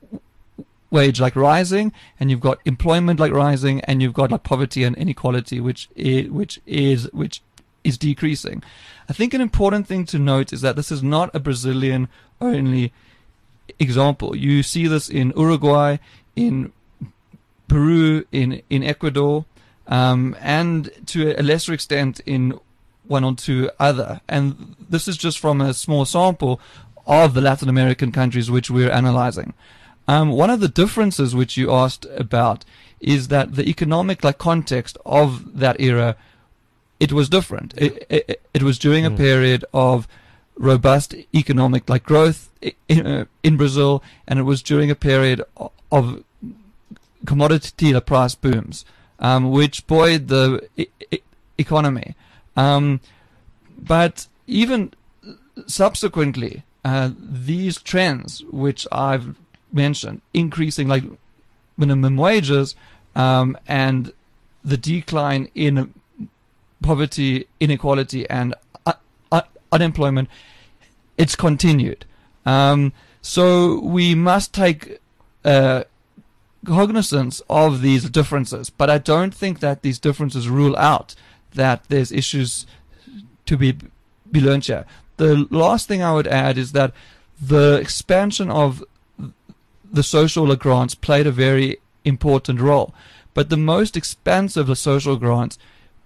wage like rising, and you've got employment like rising, and you've got like poverty and inequality which is, which is which is decreasing. I think an important thing to note is that this is not a Brazilian only example. You see this in Uruguay, in Peru, in in Ecuador, um, and to a lesser extent in one or two other. And this is just from a small sample of the Latin American countries which we're analyzing. Um, one of the differences which you asked about is that the economic like context of that era, it was different. It, it, it was during a period of robust economic like growth in, uh, in Brazil, and it was during a period of, of commodity price booms, um, which buoyed the e- e- economy. Um, but even subsequently, uh, these trends, which I've mentioned, increasing like minimum wages, um, and the decline in poverty, inequality, and uh, uh, unemployment, it's continued. Um, so we must take uh, cognizance of these differences, but I don't think that these differences rule out that there's issues to be be learned here. The last thing I would add is that the expansion of the social grants played a very important role, but the most expansive of social grants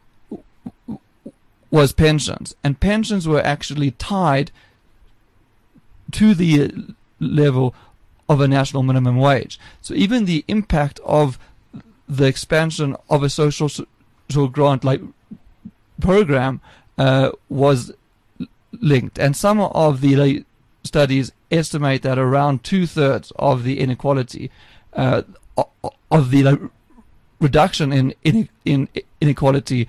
was pensions, and pensions were actually tied to the level of a national minimum wage. So even the impact of the expansion of a social social grant like program uh, was linked, and some of the like, studies estimate that around two-thirds of the inequality uh, of the like, reduction in, in in inequality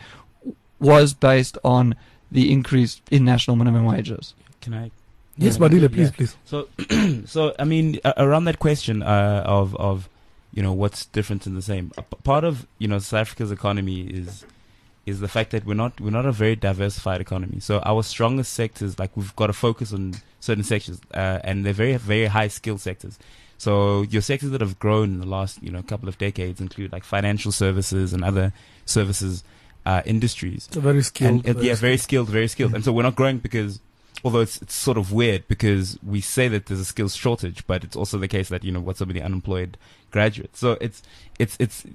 was based on the increase in national minimum wages. Can I? Yes, Badile, please, yeah. please. So, so I mean, uh, around that question uh, of of you know what's different and the same. A p- part of you know South Africa's economy is is the fact that we're not we're not a very diversified economy. So our strongest sectors, like we've got to focus on certain sectors, uh, and they're very very high skill sectors. So your sectors that have grown in the last you know couple of decades include like financial services and other services uh, industries. So very skilled. And, uh, very yeah, very skilled, very skilled. Mm-hmm. And so we're not growing because, although it's it's sort of weird because we say that there's a skills shortage, but it's also the case that you know what's so many unemployed graduates. So it's it's it's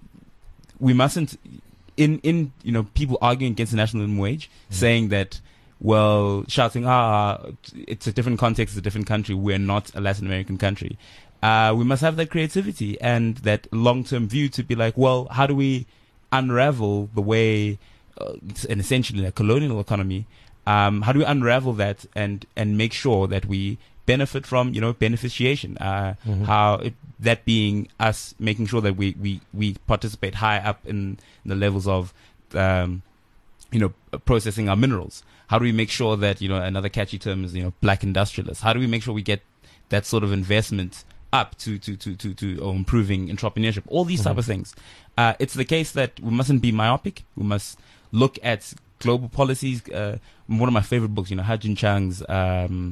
we mustn't in in you know people arguing against the national minimum wage, mm-hmm. saying that well shouting ah it's a different context, it's a different country, we're not a Latin American country. Uh, we must have that creativity and that long-term view to be like, well, how do we unravel the way, uh, and essentially a colonial economy, um, how do we unravel that and, and make sure that we benefit from, you know, beneficiation, uh, mm-hmm. how it, that being us making sure that we, we, we participate high up in, in the levels of, um, you know, processing our minerals. How do we make sure that, you know, another catchy term is, you know, black industrialists. How do we make sure we get that sort of investment up to to to to, to or improving entrepreneurship, all these mm-hmm. type of things. Uh, it's the case that we mustn't be myopic. We must look at global policies. Uh, one of my favorite books, you know, Hajin Chang's um,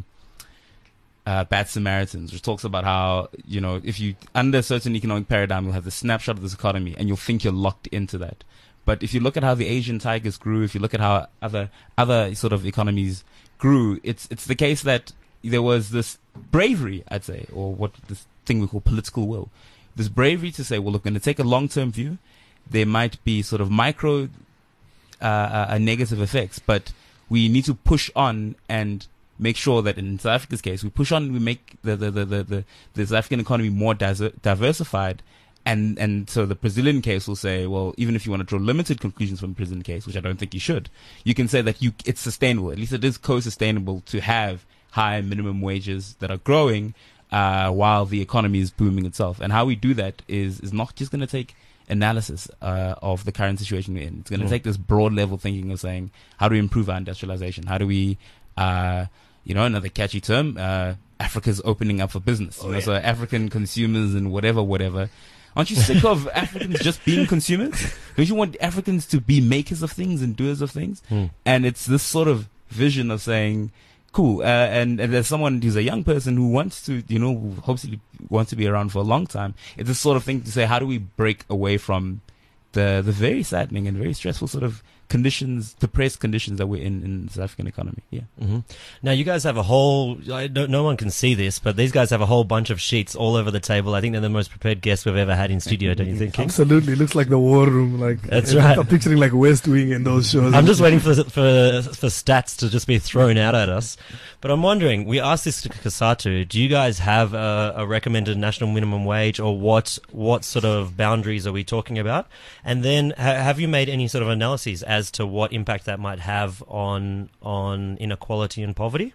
uh, Bad Samaritans, which talks about how, you know, if you, under a certain economic paradigm, you'll have the snapshot of this economy and you'll think you're locked into that. But if you look at how the Asian tigers grew, if you look at how other other sort of economies grew, it's it's the case that there was this bravery, I'd say, or what this thing we call political will. This bravery to say, well, look, we're going to take a long-term view. There might be sort of micro uh, uh, negative effects, but we need to push on and make sure that in South Africa's case, we push on, we make the the the the, the, the South African economy more diser- diversified, and and so the Brazilian case will say, well, even if you want to draw limited conclusions from the Brazilian case, which I don't think you should, you can say that you it's sustainable. At least it is co-sustainable to have high minimum wages that are growing uh, while the economy is booming itself. And how we do that is is not just going to take analysis uh, of the current situation we're in. It's going to Mm. take this broad level thinking of saying, how do we improve our industrialization? How do we, uh, you know, another catchy term, uh, Africa's opening up for business. You Oh, know, yeah. so African consumers and whatever, whatever. Aren't you sick of Africans just being consumers? Don't you want Africans to be makers of things and doers of things? Mm. And it's this sort of vision of saying, cool, uh, and, and there's someone who's a young person who wants to, you know, who hopefully wants to be around for a long time. It's this sort of thing to say, how do we break away from the the very saddening and very stressful sort of conditions, depressed conditions that we're in in the South African economy? Yeah. hmm Now, you guys have a whole, I don't, no one can see this, but these guys have a whole bunch of sheets all over the table. I think they're the most prepared guests we've ever had in studio, don't you think, King? Absolutely, it looks like the war room. Like That's I'm right. picturing like West Wing in those shows. I'm just waiting for, for for stats to just be thrown out at us. But I'm wondering, we asked this to Kasatu, do you guys have a, a recommended national minimum wage, or what what sort of boundaries are we talking about? And then ha- have you made any sort of analyses as to what impact that might have on on inequality and poverty?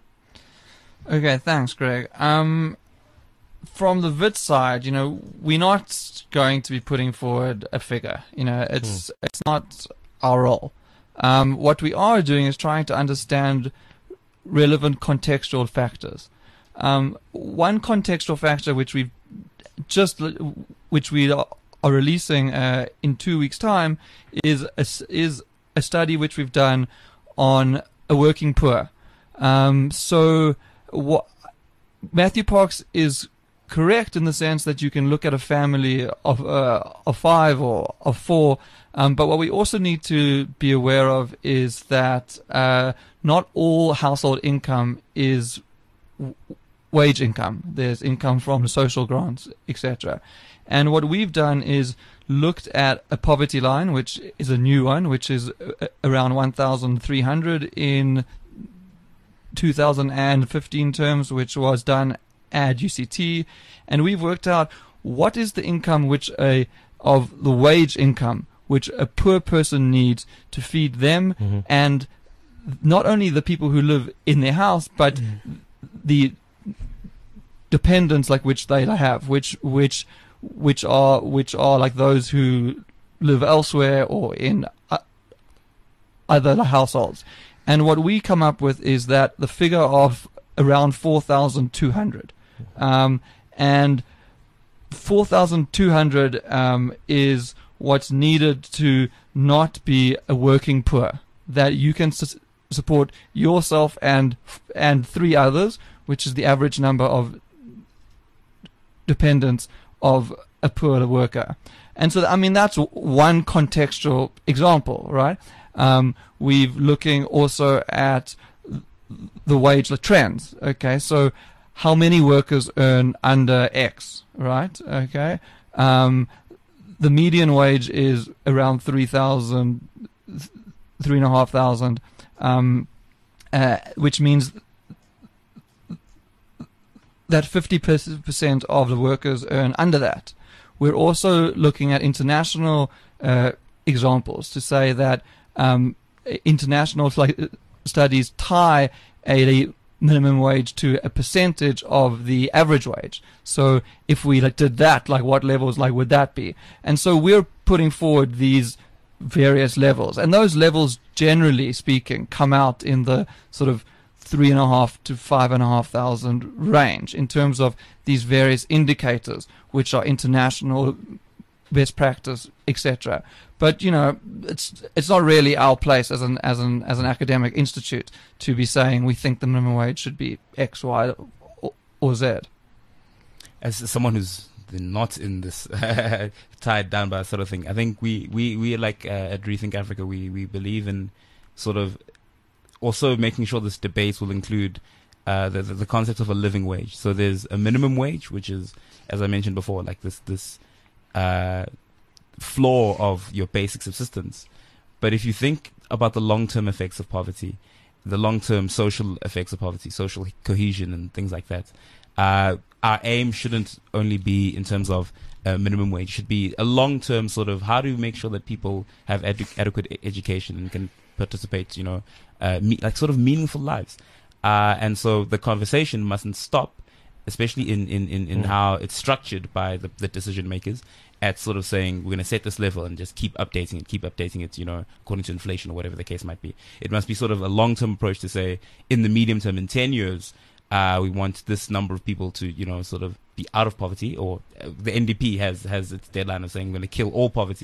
Okay, thanks, Greg. Um, from the Wits side, you know, we're not going to be putting forward a figure. You know, it's Hmm. it's not our role. Um, what we are doing is trying to understand relevant contextual factors. Um, one contextual factor which we've just which we are, are releasing uh, in two weeks' time is a, is a study which we've done on a working poor. Um, so what Matthew Parks is correct in the sense that you can look at a family of uh, of five or of four, um, but what we also need to be aware of is that uh, not all household income is w- wage income. There's income from social grants, et cetera. And what we've done is looked at a poverty line, which is a new one, which is uh, around one thousand three hundred in two thousand fifteen terms, which was done at U C T, and we've worked out what is the income which a of the wage income which a poor person needs to feed them Mm-hmm. and not only the people who live in their house, but the dependents like which they have, which which which are which are like those who live elsewhere or in uh, other households. And what we come up with is that the figure of around four thousand two hundred. Um, and four thousand two hundred um, is what's needed to not be a working poor. That you can su- support yourself and and three others, which is the average number of dependents of a poor worker. And so, I mean, that's one contextual example, right? Um, we're looking also at the wage trends. Okay, so how many workers earn under X, right? Okay, um, the median wage is around three thousand, three and a half thousand, um, uh, which means that fifty percent of the workers earn under that. We're also looking at international uh, examples to say that um, international like, studies tie a minimum wage to a percentage of the average wage. So if we like, did that, like what levels like would that be? And so we're putting forward these various levels, and those levels, generally speaking, come out in the sort of three and a half to five and a half thousand range in terms of these various indicators, which are international best practice, et cetera. But you know, it's it's not really our place as an as an as an academic institute to be saying we think the minimum wage should be X, Y, or, or Z. As someone who's not in this tied down by that sort of thing, I think we we we like uh, at Rethink Africa, we we believe in sort of also making sure this debate will include uh, the, the the concept of a living wage. So there's a minimum wage, which is, as I mentioned before, like this this uh, floor of your basic subsistence. But if you think about the long-term effects of poverty, the long-term social effects of poverty, social cohesion and things like that, uh, our aim shouldn't only be in terms of uh, minimum wage. It should be a long-term sort of how do we make sure that people have edu- adequate e- education and can participate, you know, uh, me- like sort of meaningful lives. Uh, and so the conversation mustn't stop, especially in, in, in, in mm. how it's structured by the, the decision makers, at sort of saying we're going to set this level and just keep updating it, keep updating it, you know, according to inflation or whatever the case might be. It must be sort of a long-term approach to say, in the medium term, in ten years, uh, we want this number of people to, you know, sort of be out of poverty, or uh, the N D P has, has its deadline of saying we're going to kill all poverty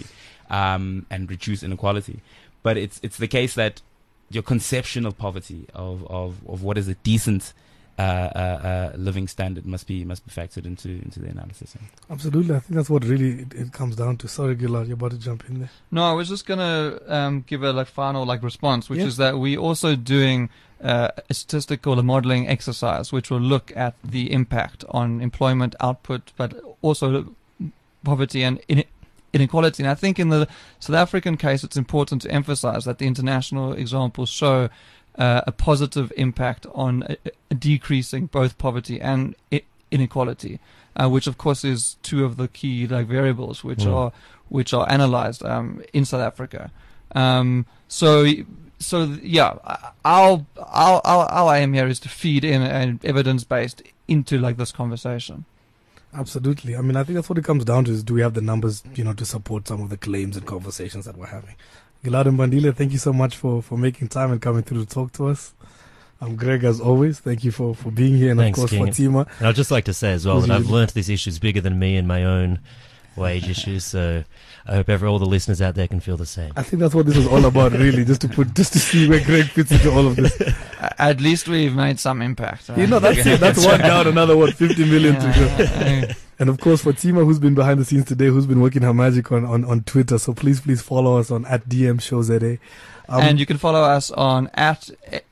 um, and reduce inequality. But it's it's the case that your conception of poverty, of, of, of what is a decent Uh, uh, uh, living standard must be must be factored into into the analysis. Absolutely, I think that's what really it, it comes down to. Sorry, Gillard, you're about to jump in there. No, I was just gonna um, give a like final like response, which yeah. is that we also doing uh, a statistical modeling exercise, which will look at the impact on employment output, but also poverty and in- inequality. And I think in the South African case, it's important to emphasize that the international examples show Uh, a positive impact on uh, decreasing both poverty and I- inequality, uh, which of course is two of the key like variables which mm. are which are analyzed um, in South Africa. Um, so, so yeah, our, our our our aim here is to feed in an evidence based into like this conversation. Absolutely. I mean, I think that's what it comes down to: is do we have the numbers, you know, to support some of the claims and conversations that we're having. Gillard Mbandile, thank you so much for, for making time and coming through to talk to us. I'm Greg, as always. Thank you for, for being here. And Thanks, of course, King. Fatima. And I'd just like to say as well that I've learnt this issue is bigger than me and my own wage issues. So I hope every, all the listeners out there can feel the same. I think that's what this is all about, really, just to put, just to see where Greg fits into all of this. At least we've made some impact. Right? You know, that's it. That's one down, another one, fifty million yeah, to go. yeah. And of course, Fatima, who's been behind the scenes today, who's been working her magic on, on, on Twitter. So please, please follow us on at D M Show Z A. Um, and you can follow us on at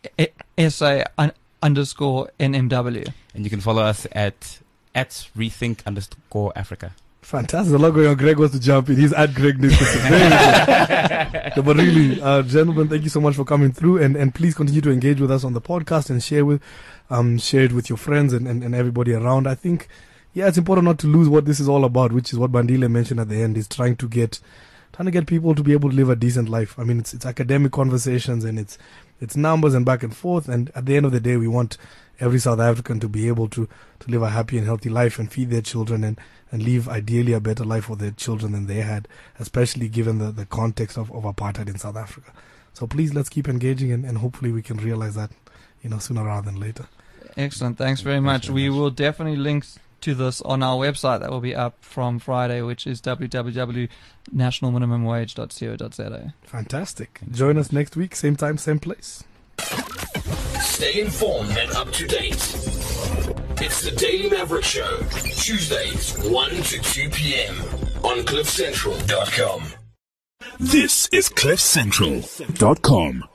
S A underscore N M W. And you can follow us at at rethink underscore Africa. Fantastic. A lot going on. Greg wants to jump in. He's at Greg Nicholson. No, but really, uh, gentlemen, thank you so much for coming through, and, and please continue to engage with us on the podcast and share with um share it with your friends and, and, and everybody around. I think, yeah, it's important not to lose what this is all about, which is what Bandile mentioned at the end, is trying to get trying to get people to be able to live a decent life. I mean, it's it's academic conversations and it's it's numbers and back and forth, and at the end of the day, we want every South African to be able to, to live a happy and healthy life and feed their children and, and leave ideally a better life for their children than they had, especially given the, the context of, of apartheid in South Africa. So please, let's keep engaging, and, and hopefully we can realize that, you know, sooner rather than later. Excellent. Thanks very much. We will definitely link to this on our website that will be up from Friday, which is w w w dot national minimum wage dot co dot z a. Fantastic. Join us next week, same time, same place. Stay informed and up to date. It's the Daily Maverick Show, Tuesdays, one to two p.m. on cliff central dot com. This is cliff central dot com.